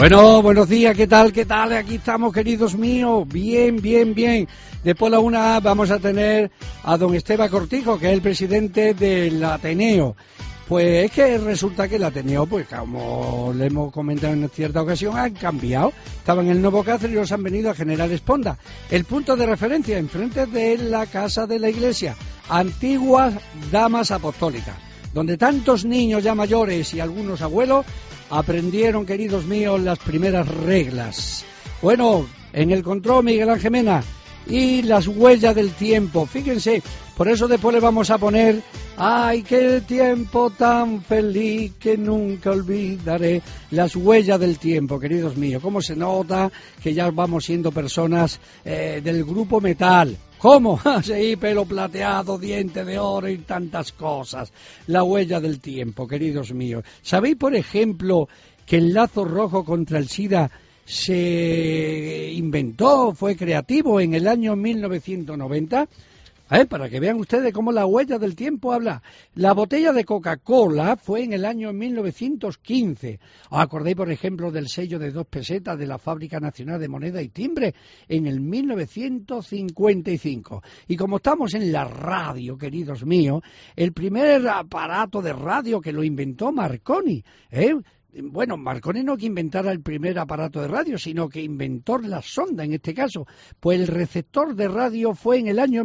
Bueno, buenos días, ¿qué tal? ¿Qué tal? Aquí estamos, queridos míos. Bien, bien, bien. Después de la una vamos a tener a don Esteban Cortijo, que es el presidente del Ateneo. Pues es que resulta que el Ateneo, pues como le hemos comentado en cierta ocasión, han cambiado. Estaban en el Nuevo Cáceres y los han venido a General Esponda. El punto de referencia, enfrente de la casa de la iglesia, antiguas damas apostólicas, donde tantos niños ya mayores y algunos abuelos aprendieron, queridos míos, las primeras reglas. Bueno, en el control Miguel Ángel Mena y las huellas del tiempo. Fíjense, por eso después le vamos a poner: ay, qué tiempo tan feliz que nunca olvidaré. Las huellas del tiempo, queridos míos. Cómo se nota que ya vamos siendo personas del grupo metal. ¿Cómo? Sí, pelo plateado, diente de oro y tantas cosas. La huella del tiempo, queridos míos. ¿Sabéis, por ejemplo, que el lazo rojo contra el SIDA se inventó, fue creativo en el año 1990? Para que vean ustedes cómo la huella del tiempo habla. La botella de Coca-Cola fue en el año 1915. ¿Os acordáis, por ejemplo, del sello de 2 pesetas de la Fábrica Nacional de Moneda y Timbre? En el 1955. Y como estamos en la radio, queridos míos, el primer aparato de radio que lo inventó Marconi, Bueno, Marconi no que inventara el primer aparato de radio, sino que inventó la sonda en este caso. Pues el receptor de radio fue en el año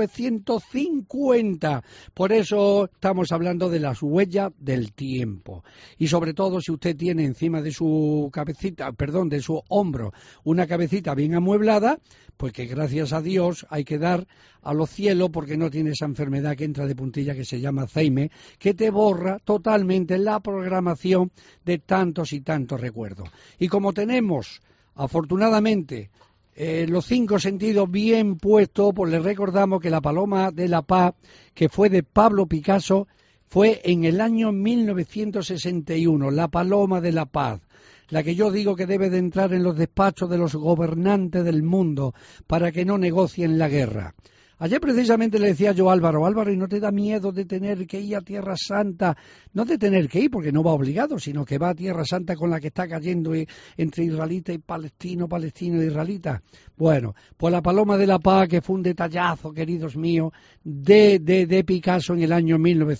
1950. Por eso estamos hablando de las huellas del tiempo. Y sobre todo si usted tiene encima de su cabecita, de su hombro, una cabecita bien amueblada, pues que gracias a Dios hay que dar a los cielos, porque no tiene esa enfermedad que entra de puntilla que se llama Alzheimer, que te borra totalmente la programación de tantos y tantos recuerdos. Y como tenemos, afortunadamente, los 5 sentidos bien puestos, pues les recordamos que la Paloma de la Paz, que fue de Pablo Picasso, fue en el año 1961, la Paloma de la Paz. La que yo digo que debe de entrar en los despachos de los gobernantes del mundo para que no negocien la guerra. Ayer precisamente le decía yo a Álvaro, ¿y no te da miedo de tener que ir a Tierra Santa? No de tener que ir, porque no va obligado, sino que va a Tierra Santa con la que está cayendo entre israelita y palestino e israelita. Bueno, pues la Paloma de la Paz, que fue un detallazo, queridos míos, de Picasso en el año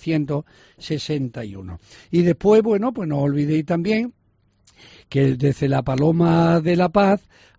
1961. Y después, bueno, pues no olvidéis también que desde la Paloma de la Paz,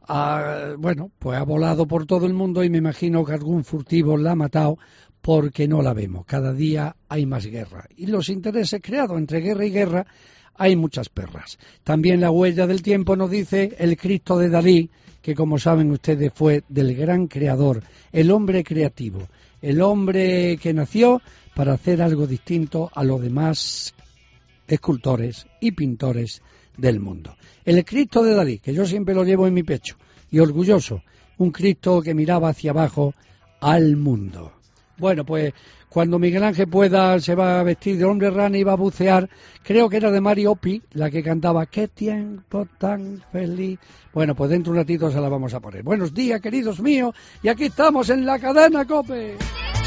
pues ha volado por todo el mundo, y me imagino que algún furtivo la ha matado porque no la vemos. Cada día hay más guerra. Y los intereses creados entre guerra y guerra, hay muchas perras. También la huella del tiempo nos dice el Cristo de Dalí, que como saben ustedes fue del gran creador, el hombre creativo, el hombre que nació para hacer algo distinto a los demás escultores y pintores del mundo. El Cristo de Dalí, que yo siempre lo llevo en mi pecho, y orgulloso, un Cristo que miraba hacia abajo al mundo. Bueno, pues cuando Miguel Ángel pueda, se va a vestir de hombre rana y va a bucear. Creo que era de Mari Oppi la que cantaba «Qué tiempo tan feliz». Bueno, pues dentro de un ratito se la vamos a poner. Buenos días, queridos míos, y aquí estamos en la cadena COPE.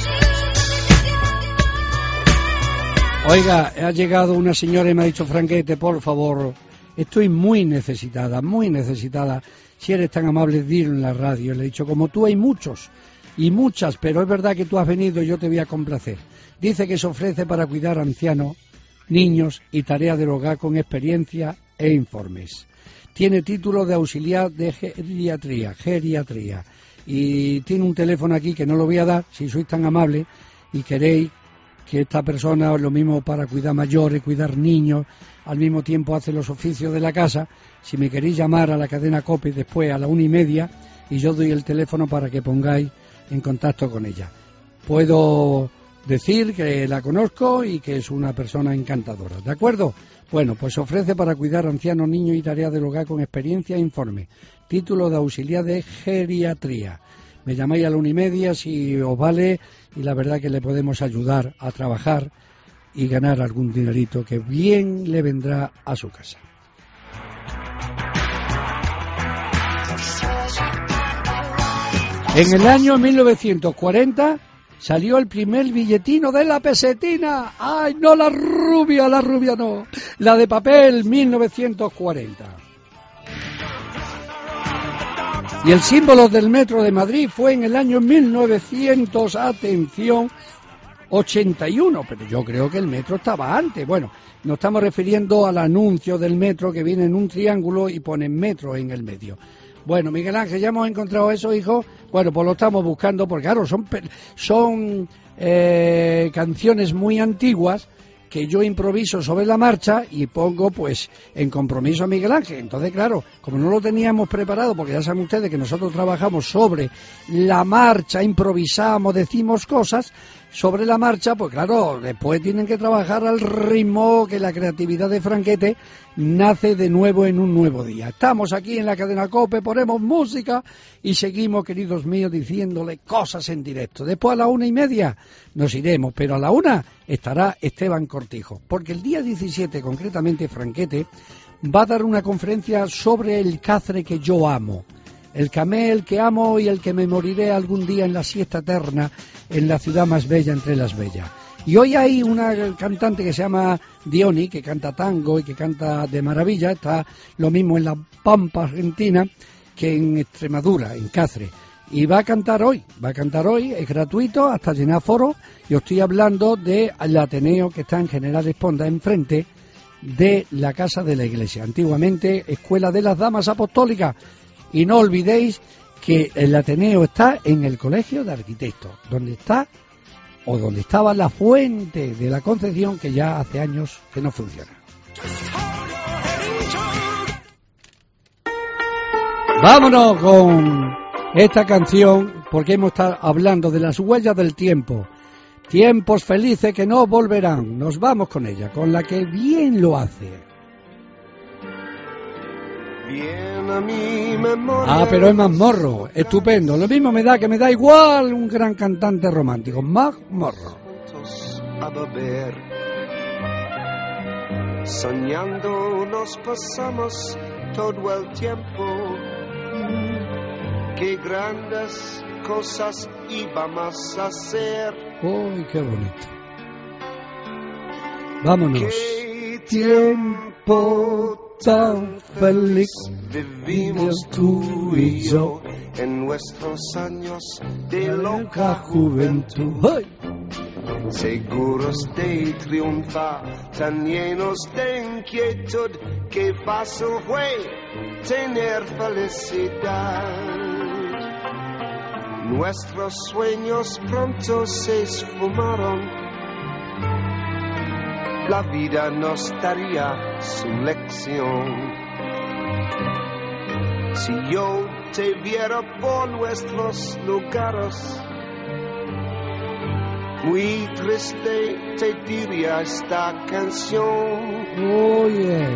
Oiga, ha llegado una señora y me ha dicho: Franquete, por favor, estoy muy necesitada, si eres tan amable, dilo en la radio. Le he dicho: como tú hay muchos y muchas, pero es verdad que tú has venido y yo te voy a complacer. Dice que se ofrece para cuidar a ancianos, niños y tareas del hogar con experiencia e informes. Tiene título de auxiliar de geriatría, y tiene un teléfono aquí que no lo voy a dar, si sois tan amable y queréis que esta persona es lo mismo para cuidar mayores, cuidar niños, al mismo tiempo hace los oficios de la casa. Si me queréis llamar a la cadena COPE después a la 1:30, y yo doy el teléfono para que pongáis en contacto con ella. Puedo decir que la conozco y que es una persona encantadora, ¿de acuerdo? Bueno, pues se ofrece para cuidar a ancianos, niños y tareas del hogar con experiencia e informe. Título de auxiliar de geriatría. Me llamáis a la 1:30 si os vale, y la verdad que le podemos ayudar a trabajar y ganar algún dinerito que bien le vendrá a su casa. En el año 1940 salió el primer billetino de la pesetina. ¡Ay, no la rubia no! La de papel, 1940. Y el símbolo del Metro de Madrid fue en el año 1900, atención, 81, pero yo creo que el metro estaba antes. Bueno, nos estamos refiriendo al anuncio del metro que viene en un triángulo y pone metro en el medio. Bueno, Miguel Ángel, ya hemos encontrado eso, hijo. Bueno, pues lo estamos buscando porque, claro, son canciones muy antiguas que yo improviso sobre la marcha y pongo, pues, en compromiso a Miguel Ángel. Entonces, claro, como no lo teníamos preparado, porque ya saben ustedes que nosotros trabajamos sobre la marcha, improvisamos, decimos cosas sobre la marcha, pues claro, después tienen que trabajar al ritmo que la creatividad de Franquete nace de nuevo en un nuevo día. Estamos aquí en la cadena COPE, ponemos música y seguimos, queridos míos, diciéndole cosas en directo. Después a la 1:30 nos iremos, pero a la 1 estará Esteban Cortijo, porque el día 17, concretamente, Franquete va a dar una conferencia sobre el Cáceres que yo amo. El camel que amo y el que me moriré algún día en la siesta eterna, en la ciudad más bella entre las bellas. Y hoy hay una cantante que se llama Diony, que canta tango y que canta de maravilla, está lo mismo en la Pampa Argentina que en Extremadura, en Cáceres. Y va a cantar hoy, es gratuito hasta llenar foro. Yo estoy hablando del Ateneo que está en General Esponda, enfrente de la Casa de la Iglesia, antiguamente Escuela de las Damas Apostólicas. Y no olvidéis que el Ateneo está en el Colegio de Arquitectos, donde estaba la fuente de la Concepción, que ya hace años que no funciona. Vámonos con esta canción, porque hemos estado hablando de las huellas del tiempo. Tiempos felices que no volverán. Nos vamos con ella, con la que bien lo hace. Pero es más Morro, estupendo. Lo mismo me da, que me da igual un gran cantante romántico, más Morro. Soñando nos pasamos todo el tiempo. Qué grandes cosas íbamos a hacer. ¡Uy, qué bonito! Vámonos. Qué tiempo tan feliz vivimos tú y yo en nuestros años de loca juventud. ¡Ay! Seguros de triunfar, tan llenos de inquietud, que fácil fue tener felicidad. Nuestros sueños pronto se esfumaron, la vida nos daría su lección. Si yo te viera por nuestros lugares, muy triste te diría esta canción. Oye,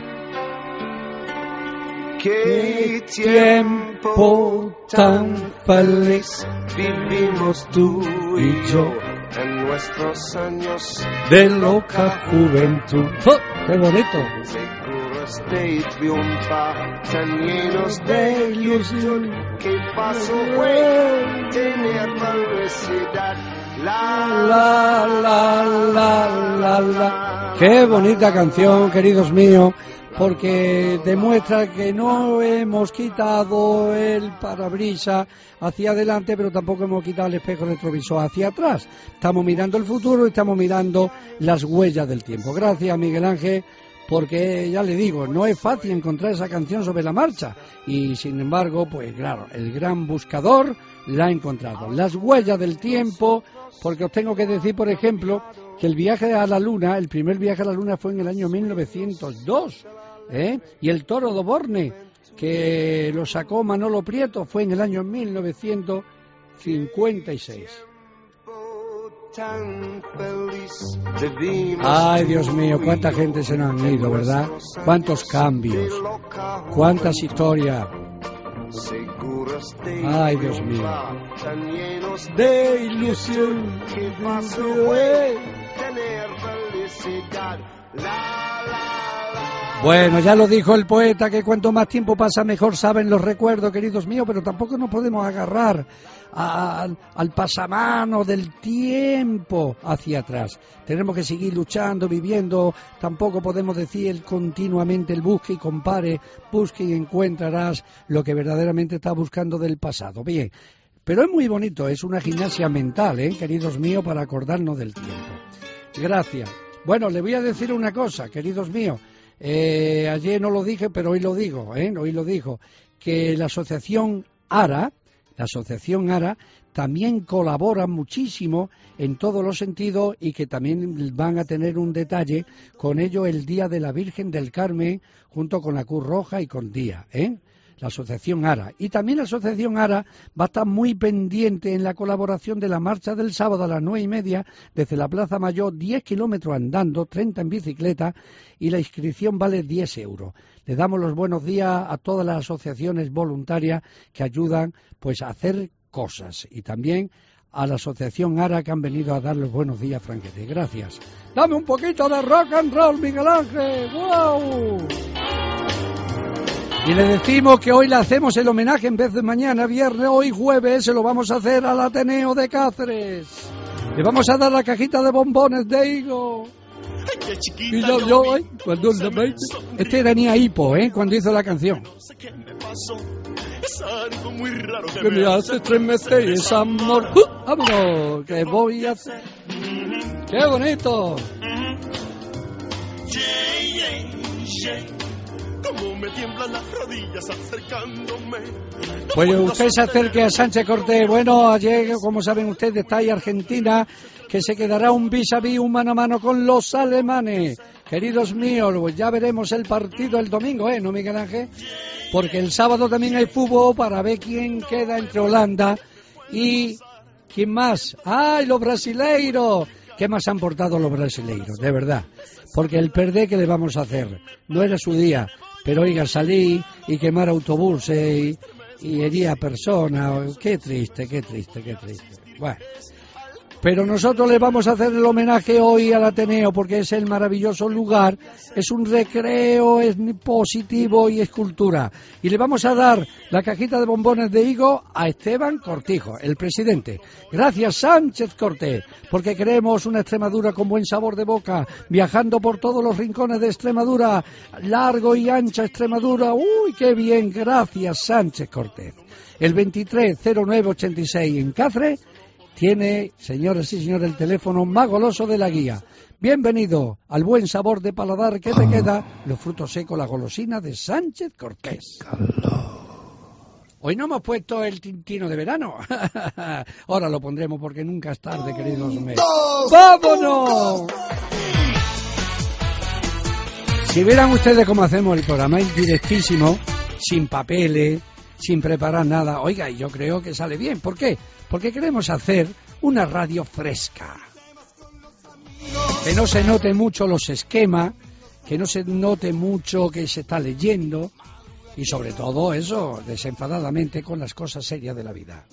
qué tiempo tan feliz vivimos tú y yo en nuestros años de loca juventud. ¡Oh, qué bonito! Seguros de triunfar, tan llenos de ilusión, que paso fue tener felicidad. La. Qué bonita canción, queridos míos, porque demuestra que no hemos quitado el parabrisas hacia adelante, pero tampoco hemos quitado el espejo retrovisor hacia atrás. Estamos mirando el futuro y estamos mirando las huellas del tiempo. Gracias, Miguel Ángel, porque ya le digo, no es fácil encontrar esa canción sobre la marcha, y sin embargo, pues claro, el gran buscador la ha encontrado. Las huellas del tiempo, porque os tengo que decir, por ejemplo, que el viaje a la Luna, el primer viaje a la Luna fue en el año 1902, y el Toro de Borne, que lo sacó Manolo Prieto, fue en el año 1956. Ay, Dios mío, cuánta gente se nos han ido, ¿verdad? Cuántos cambios, cuántas historias. Ay, Dios mío, de ilusión, que tener felicidad. Bueno, ya lo dijo el poeta, que cuanto más tiempo pasa mejor saben los recuerdos, queridos míos, pero tampoco nos podemos agarrar al pasamano del tiempo hacia atrás. Tenemos que seguir luchando, viviendo. Tampoco podemos decir continuamente el busque y compare, busque y encontrarás lo que verdaderamente está buscando del pasado. Bien, pero es muy bonito, es una gimnasia mental, queridos míos, para acordarnos del tiempo. Gracias. Bueno, le voy a decir una cosa, queridos míos. Ayer no lo dije, pero hoy lo digo, hoy lo digo, que la asociación ARA también colabora muchísimo en todos los sentidos y que también van a tener un detalle con ello el Día de la Virgen del Carmen junto con la Cruz Roja y con Día, la asociación ARA. Y también la asociación ARA va a estar muy pendiente en la colaboración de la marcha del sábado a las 9:30 desde la Plaza Mayor, 10 kilómetros andando, 30 en bicicleta, y la inscripción vale 10 euros. Le damos los buenos días a todas las asociaciones voluntarias que ayudan pues a hacer cosas, y también a la asociación ARA que han venido a dar los buenos días, Franquete. Gracias. Dame un poquito de rock and roll, Miguel Ángel. ¡Wow! Y le decimos que hoy le hacemos el homenaje en vez de mañana, viernes, hoy jueves, se lo vamos a hacer al Ateneo de Cáceres. Le vamos a dar la cajita de bombones de higo. Y yo, cuando este era Nia Hipo, cuando hizo la canción. Que me hace estremecer ese amor. ¡Vámonos! ¿Qué voy a hacer? ¡Qué bonito! Como me tiemblan las rodillas acercándome. Pues usted se acerque a Sánchez Cortés. Bueno, ayer, como saben ustedes, está ahí Argentina, que se quedará un vis-a-vis, un mano a mano con los alemanes. Queridos míos, pues ya veremos el partido el domingo, ¿no, Miguel Ángel? Porque el sábado también hay fútbol para ver quién queda entre Holanda y... ¿quién más? ¡Ay, los brasileiros! ¿Qué más han portado los brasileiros? De verdad. Porque el perder, ¿qué le vamos a hacer? No era su día. Pero oiga, salí y quemar autobuses y herir a personas. Qué triste, qué triste, qué triste. Bueno, pero nosotros le vamos a hacer el homenaje hoy al Ateneo porque es el maravilloso lugar, es un recreo, es positivo y es cultura. Y le vamos a dar la cajita de bombones de higo a Esteban Cortijo, el presidente. Gracias, Sánchez Cortés, porque queremos una Extremadura con buen sabor de boca, viajando por todos los rincones de Extremadura, largo y ancha Extremadura. ¡Uy, qué bien! Gracias, Sánchez Cortés. El 230986 en Cáceres tiene, señoras y señores, el teléfono más goloso de la guía. Bienvenido al buen sabor de paladar que te queda, los frutos secos, la golosina de Sánchez Cortés. Hoy no hemos puesto el tintino de verano. Ahora lo pondremos porque nunca es tarde, queridos míos. ¡Vámonos! Si vieran ustedes cómo hacemos el programa, es directísimo, sin papeles, sin preparar nada. Oiga, y yo creo que sale bien. ¿Por qué? Porque queremos hacer una radio fresca. Que no se note mucho los esquemas, que no se note mucho que se está leyendo, y sobre todo eso, desenfadadamente con las cosas serias de la vida.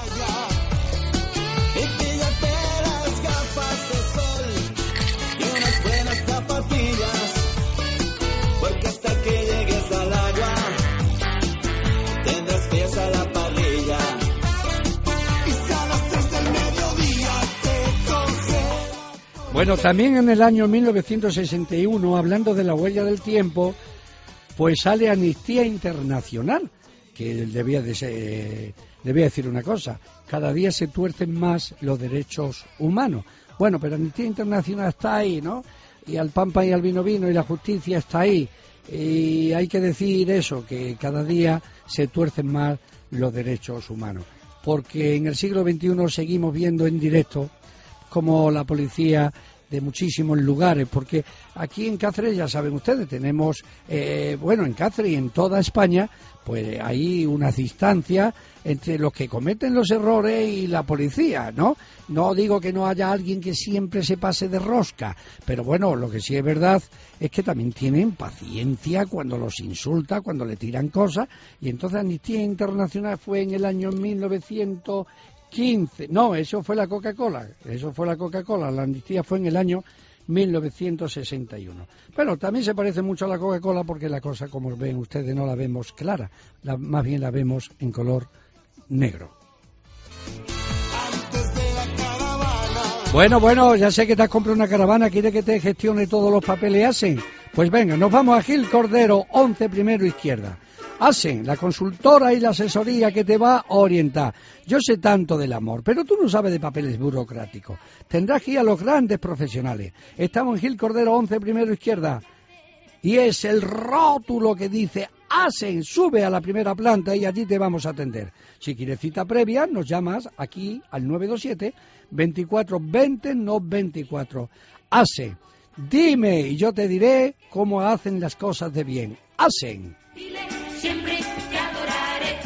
Bueno, también en el año 1961, hablando de la huella del tiempo, pues sale Amnistía Internacional, que le voy a decir una cosa, cada día se tuercen más los derechos humanos. Bueno, pero Amnistía Internacional está ahí, ¿no? Y al pan pan y al vino vino, y la justicia está ahí. Y hay que decir eso, que cada día se tuercen más los derechos humanos. Porque en el siglo XXI seguimos viendo en directo como la policía de muchísimos lugares, porque aquí en Cáceres, ya saben ustedes, tenemos, en Cáceres y en toda España, pues hay unas distancias entre los que cometen los errores y la policía, ¿no? No digo que no haya alguien que siempre se pase de rosca, pero bueno, lo que sí es verdad es que también tienen paciencia cuando los insulta, cuando le tiran cosas, y entonces Amnistía Internacional fue en el año 1915, no, eso fue la Coca-Cola, la amnistía fue en el año 1961. Bueno, también se parece mucho a la Coca-Cola porque la cosa, como ven ustedes, no la vemos clara, más bien la vemos en color negro. Bueno, ya sé que te has comprado una caravana, quiere que te gestione todos los papeles Asen. Pues venga, nos vamos a Gil Cordero, 11 primero izquierda. Asen, la consultora y la asesoría que te va a orientar. Yo sé tanto del amor, pero tú no sabes de papeles burocráticos. Tendrás que ir a los grandes profesionales. Estamos en Gil Cordero, 11 primero izquierda. Y es el rótulo que dice Asen, sube a la primera planta y allí te vamos a atender. Si quieres cita previa, nos llamas aquí al 927 24 20 24. Asen, dime y yo te diré cómo hacen las cosas de bien. Asen. Siempre te adoraré.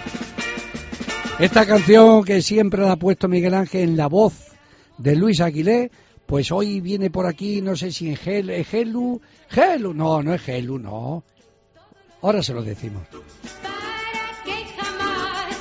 Esta canción que siempre la ha puesto Miguel Ángel en la voz de Luis Aguilé, pues hoy viene por aquí, no sé si en Gelu, no es Gelu, no. Ahora se lo decimos. Para que jamás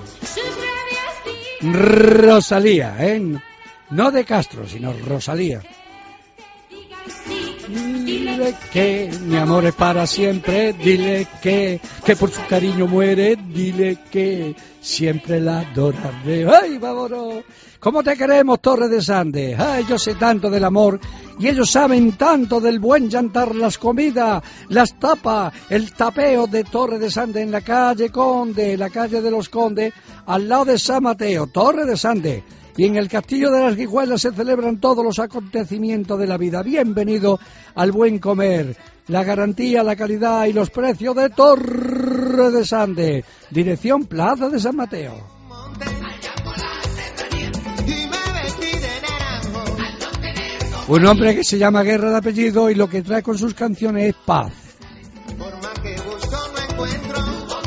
sus labios Rosalía, no de Castro, sino Rosalía. digan sí. Dile que mi amor es para siempre, dile que por su cariño muere, dile que siempre la adoraré. ¡Ay, vámonos! ¿Cómo te queremos, Torre de Sande? ¡Ay, yo sé tanto del amor! Y ellos saben tanto del buen llantar, las comidas, las tapas, el tapeo de Torre de Sande en la calle Conde, la calle de los Condes, al lado de San Mateo, Torre de Sande. Y en el Castillo de las Guijuelas se celebran todos los acontecimientos de la vida. Bienvenido al buen comer, la garantía, la calidad y los precios de Torre de Sande. Dirección Plaza de San Mateo. Un hombre que se llama Guerra de apellido y lo que trae con sus canciones es paz. Por más que busco no encuentro.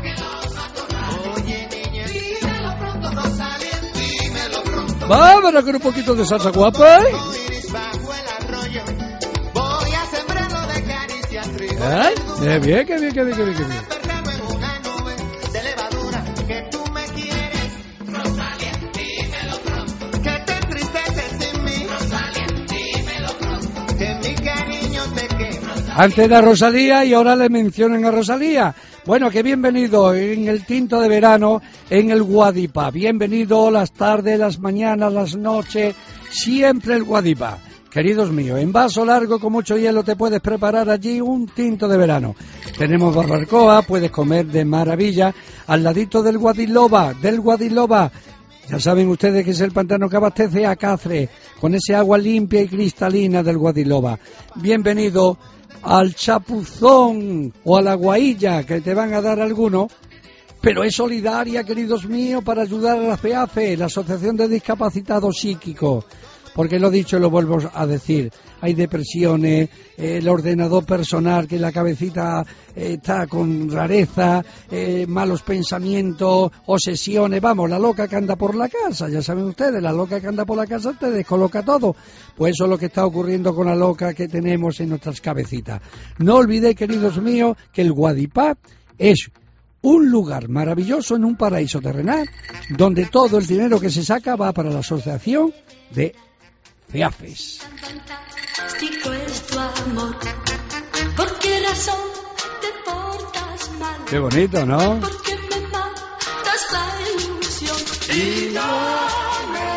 Oye niña, dímelo pronto, Rosalía, dímelo pronto. Vámonos con un poquito de salsa guapa. Iris bajo el arroyo, voy a sembrarlo de caricias, trigo. Ay, qué bien, qué bien, qué bien, qué bien, qué bien. Perderme en una nube de levadura, que tú me quieres, Rosalía, dímelo pronto. Que te entristeces sin mí, Rosalía, dímelo pronto. Que mi cariño te quema. Antes era Rosalía y ahora le mencionan a Rosalía. Bueno, que bienvenido en el tinto de verano, en el Guadipa. Bienvenido las tardes, las mañanas, las noches, siempre el Guadipa. Queridos míos, en vaso largo con mucho hielo te puedes preparar allí un tinto de verano. Tenemos barbacoa, puedes comer de maravilla al ladito del Guadiloba, Ya saben ustedes que es el pantano que abastece a Cáceres con ese agua limpia y cristalina del Guadiloba. Bienvenido al Chapuzón o a la Guailla, que te van a dar algunos, pero es solidaria, queridos míos, para ayudar a la FEAFE, la Asociación de Discapacitados Psíquicos, porque lo dicho y lo vuelvo a decir, hay depresiones, el ordenador personal, que la cabecita está con rareza, malos pensamientos, obsesiones, vamos, la loca que anda por la casa, ya saben ustedes, la loca que anda por la casa te descoloca todo, pues eso es lo que está ocurriendo con la loca que tenemos en nuestras cabecitas. No olvidéis, queridos míos, que el Guadipá es un lugar maravilloso en un paraíso terrenal, donde todo el dinero que se saca va para la asociación de FEAFES. Fantástico es tu amor. ¿Por qué razón te portas mal? Qué bonito, ¿no? Porque me matas la ilusión. Y dame,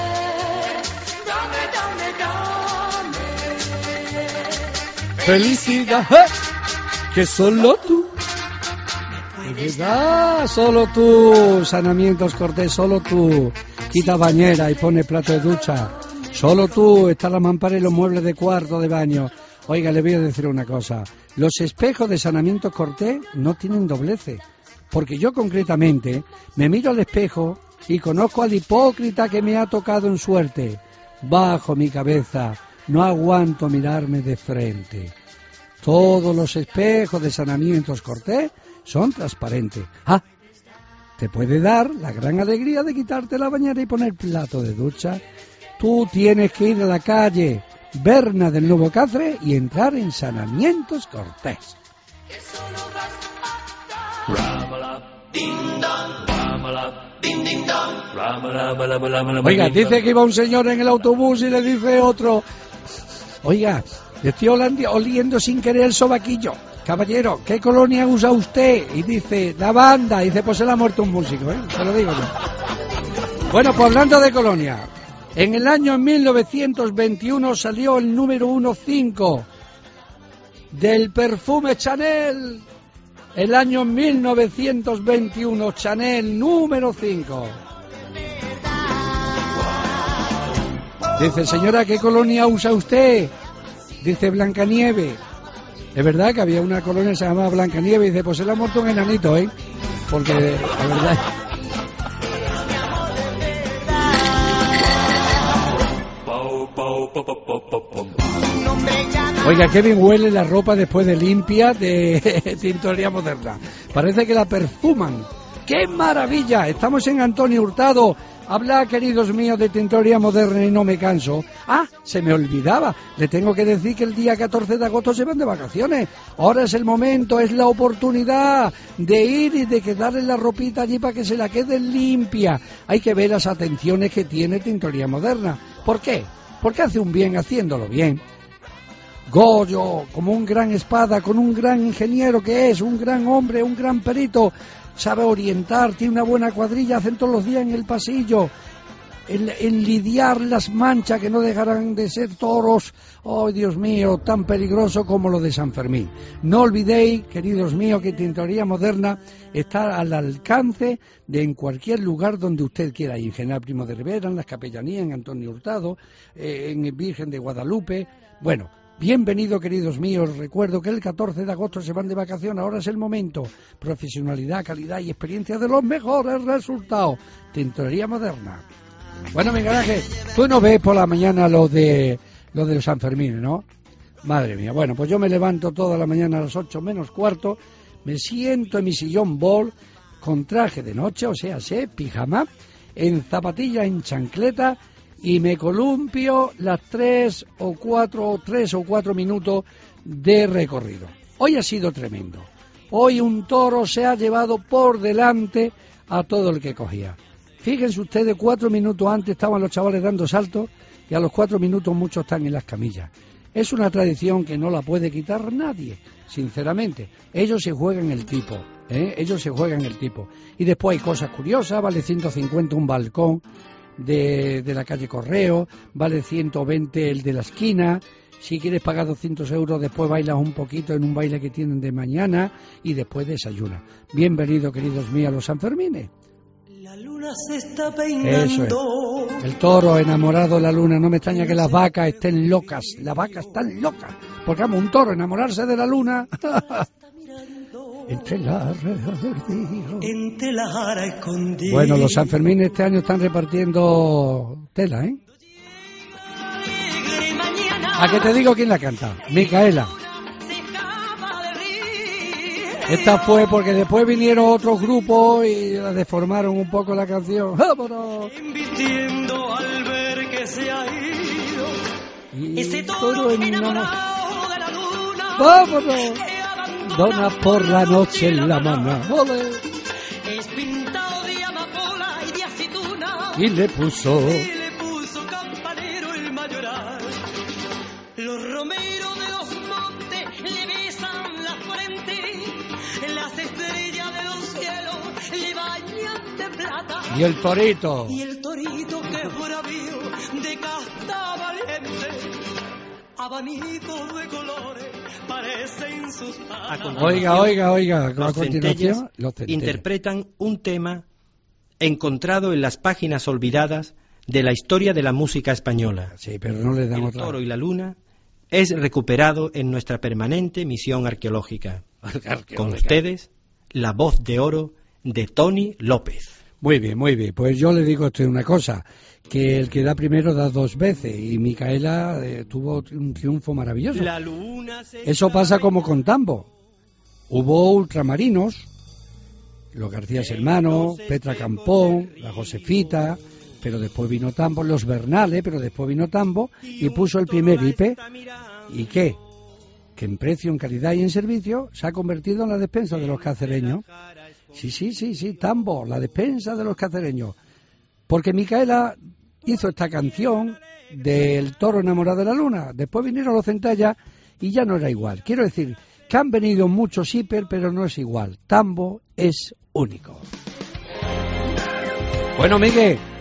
felicidad, que solo tú. Solo tú, Sanamientos Cortés, solo tú. Quita bañera y pone plato de ducha. Solo tú, está la mampara y los muebles de cuarto de baño. Oiga, le voy a decir una cosa. Los espejos de Sanamientos Cortés no tienen dobleces. Porque yo concretamente me miro al espejo y conozco al hipócrita que me ha tocado en suerte. Bajo mi cabeza, no aguanto mirarme de frente. Todos los espejos de Sanamientos Cortés son transparentes. Ah, te puede dar la gran alegría de quitarte la bañera y poner plato de ducha. Tú tienes que ir a la calle Berna del Nuevo Cáceres y entrar en Sanamientos Cortés. Oiga, dice que iba un señor en el autobús y le dice otro: oiga, le estoy oliendo sin querer el sobaquillo. Caballero, ¿qué colonia usa usted? Y dice, la banda. Y dice, pues se le ha muerto un músico, ¿eh? Se lo digo yo. Bueno, pues hablando de colonia, En el año 1921 salió el número 1.5 del perfume Chanel. El año 1921, Chanel número 5. Dice, señora, ¿qué colonia usa usted? Dice, Blancanieve. Es verdad que había una colonia que se llamaba Blancanieve. Y dice, pues se le ha muerto un enanito, ¿eh? Porque la verdad... Oiga, qué bien huele la ropa después de limpia de Tintorería Moderna. Parece que la perfuman. ¡Qué maravilla! Estamos en Antonio Hurtado. Habla, queridos míos, de Tintorería Moderna y no me canso. Ah, se me olvidaba. Le tengo que decir que el día 14 de agosto se van de vacaciones. Ahora es el momento, es la oportunidad de ir y de quedarle la ropita allí para que se la quede limpia. Hay que ver las atenciones que tiene Tintorería Moderna. ¿Por qué? Porque hace un bien haciéndolo bien. Goyo, como un gran espada, con un gran ingeniero que es, un gran hombre, un gran perito, sabe orientar, tiene una buena cuadrilla, hacen todos los días en el pasillo, en lidiar las manchas que no dejarán de ser toros, oh Dios mío, tan peligroso como lo de San Fermín. No olvidéis, queridos míos, que Tintorería Moderna está al alcance de en cualquier lugar donde usted quiera ir, en General Primo de Rivera, en las Capellanías, en Antonio Hurtado, en el Virgen de Guadalupe, bueno... Bienvenido, queridos míos. Recuerdo que el 14 de agosto se van de vacaciones. Ahora es el momento. Profesionalidad, calidad y experiencia de los mejores resultados. Tintorería Moderna. Bueno, Miguel Ángel, tú no ves por la mañana lo de los San Fermín, ¿no? Madre mía. Bueno, pues yo me levanto toda la mañana a las 8 menos cuarto, me siento en mi sillón bol con traje de noche, o sea, pijama, en zapatilla, en chancleta, y me columpio las 3 o 4 minutos de recorrido. Hoy ha sido tremendo. Hoy un toro se ha llevado por delante a todo el que cogía. Fíjense ustedes, 4 minutos antes estaban los chavales dando saltos y a los 4 minutos muchos están en las camillas. Es una tradición que no la puede quitar nadie, sinceramente. Ellos se juegan el tipo, ellos se juegan el tipo. Y después hay cosas curiosas, vale 150 un balcón de la calle Correo, vale 120 el de la esquina. Si quieres pagar 200 euros, después bailas un poquito en un baile que tienen de mañana y después desayunas. Bienvenido, queridos míos, a los Sanfermines. La luna se está peinando. Eso es. El toro enamorado de la luna. No me extraña que las vacas estén locas. Las vacas están locas. Porque vamos, un toro enamorarse de la luna. Entre las escondidas. Bueno, los Sanfermines este año están repartiendo tela, ¿eh? ¿A qué te digo quién la canta? Micaela. Esta fue porque después vinieron otros grupos y la deformaron un poco la canción. ¡Vámonos! Invirtiendo al ver que se ha ido. Y ese toro enamorado de la luna. ¡Vámonos! Dona por la noche en la mano. ¡Ole! Es pintado de amapola y de aceituna. Y le puso campanero el mayoral. Los romeros de los montes le besan la frente. Las estrellas de los cielos le bañan de plata. Y el torito. Y el torito que es bravío de casta valiente. Abanicos de colores parecen sus patas. Oiga. Los Centelles interpretan un tema encontrado en las páginas olvidadas de la historia de la música española. Sí, pero no le damos El toro y la luna es recuperado en nuestra permanente misión arqueológica. Con ustedes, la voz de oro de Tony López. Muy bien. Pues yo le digo esto una cosa, que el que da primero da 2 veces, y Micaela tuvo un triunfo maravilloso. Eso pasa como con Tambo. Hubo ultramarinos, los García Hermanos, Petra Campón, la Josefita, pero después vino Tambo, los Bernales, pero después vino Tambo y puso el primer IP. ¿Y qué? Que en precio, en calidad y en servicio se ha convertido en la despensa de los cacereños. Sí, Tambo, la despensa de los cacereños. Porque Micaela hizo esta canción del toro enamorado de la luna. Después vinieron los Centellas y ya no era igual. Quiero decir que han venido muchos hiper, pero no es igual. Tambo es único. Bueno, Miguel,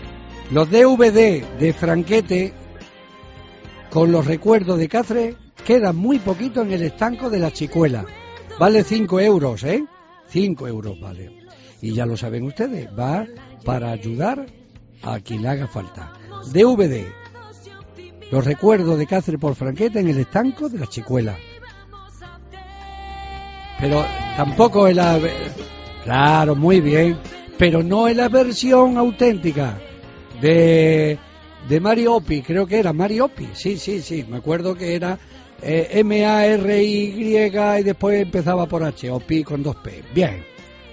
Los DVD de Franquete con los recuerdos de Cáceres quedan muy poquito en el estanco de la Chicuela. Vale 5 euros, 5 euros vale. Y ya lo saben ustedes, va para ayudar a quien le haga falta. DVD, los recuerdos de Cáceres por Franquete en el estanco de la Chicuela. Pero tampoco es la... Claro, muy bien, pero no es la versión auténtica de Mario Opi, creo que era Mario Opi, sí, me acuerdo que era M-A-R-Y y después empezaba por H, Opi con 2 P, bien.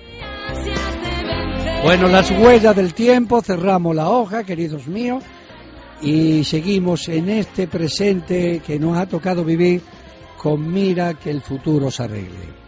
Bueno, las huellas del tiempo, cerramos la hoja, queridos míos, y seguimos en este presente que nos ha tocado vivir con mira que el futuro se arregle.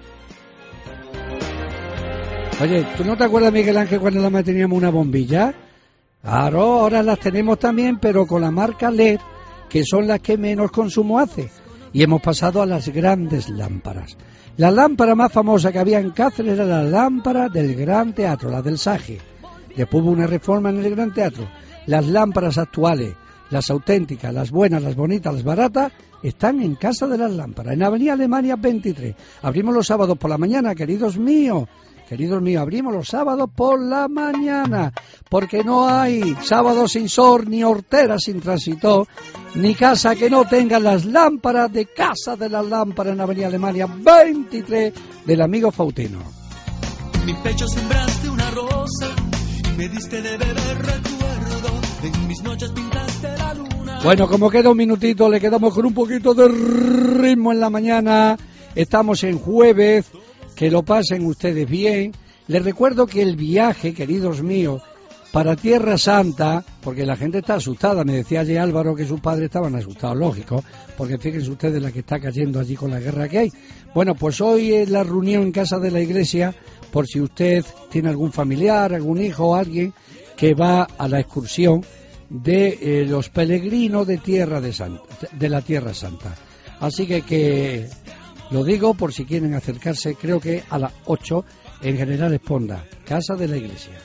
Oye, ¿tú no te acuerdas, Miguel Ángel, cuando nada más teníamos una bombilla? Claro, ahora las tenemos también, pero con la marca LED, que son las que menos consumo hace. Y hemos pasado a las grandes lámparas. La lámpara más famosa que había en Cáceres era la lámpara del Gran Teatro, la del Sage. Después hubo una reforma en el Gran Teatro. Las lámparas actuales, las auténticas, las buenas, las bonitas, las baratas, están en Casa de las Lámparas, en Avenida Alemania 23. Abrimos los sábados por la mañana, queridos míos. Queridos míos, abrimos los sábados por la mañana, porque no hay sábado sin sol, ni hortera sin tránsito, ni casa que no tenga las lámparas de Casa de las Lámparas en Avenida Alemania 23 del amigo Fautino. En mi pecho sembraste una rosa, me diste de beber recuerdo, en mis noches pintaste la luna. Bueno, como queda un minutito, le quedamos con un poquito de ritmo en la mañana. Estamos en jueves. Que lo pasen ustedes bien. Les recuerdo que el viaje, queridos míos, para Tierra Santa, porque la gente está asustada, me decía ayer Álvaro que sus padres estaban asustados, lógico, porque fíjense ustedes la que está cayendo allí con la guerra que hay. Bueno, pues hoy es la reunión en casa de la iglesia, por si usted tiene algún familiar, algún hijo o alguien que va a la excursión de los peregrinos de la Tierra Santa. Así que lo digo por si quieren acercarse, creo que a las 8 en General Esponda, Casa de la Iglesia.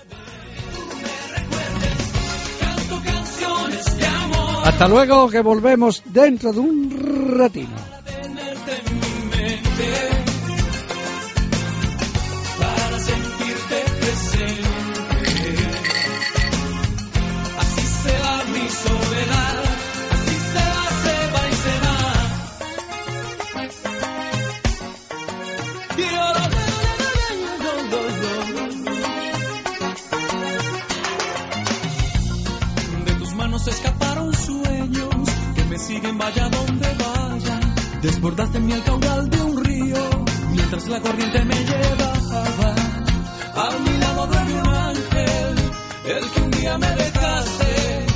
Hasta luego, que volvemos dentro de un ratino. Para sentirte presente, así se va mi soledad, así se va y se va. De tus manos escaparon sueños que me siguen vaya donde vaya. Desbordaste en mí el caudal de un río mientras la corriente me llevaba. A mi lado duerme un ángel, el que un día me dejaste.